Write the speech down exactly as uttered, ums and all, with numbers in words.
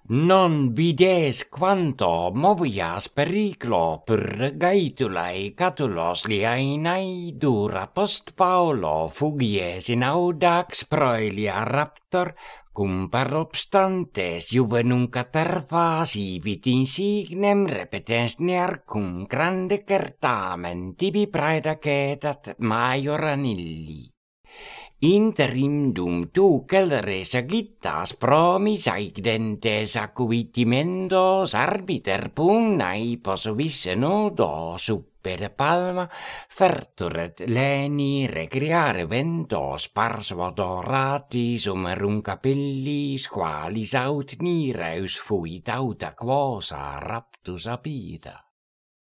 Non vides quanto movias periclo purgaitulae catulos liainae dura post Paulo fugies in audax proelia raptor cum per obstantes juvenum catervas ibit insignem repetens near cum grande certamen tibi praeda cedat maior anilli. Interim dum tu celere sagittas promis aigdentes acquittimendos arbiter pugnae posuisse nodo super palma ferturet leni recreare ventos parso dorati sumerum capillis qualis aut nireus fuit auta quosa raptus apida.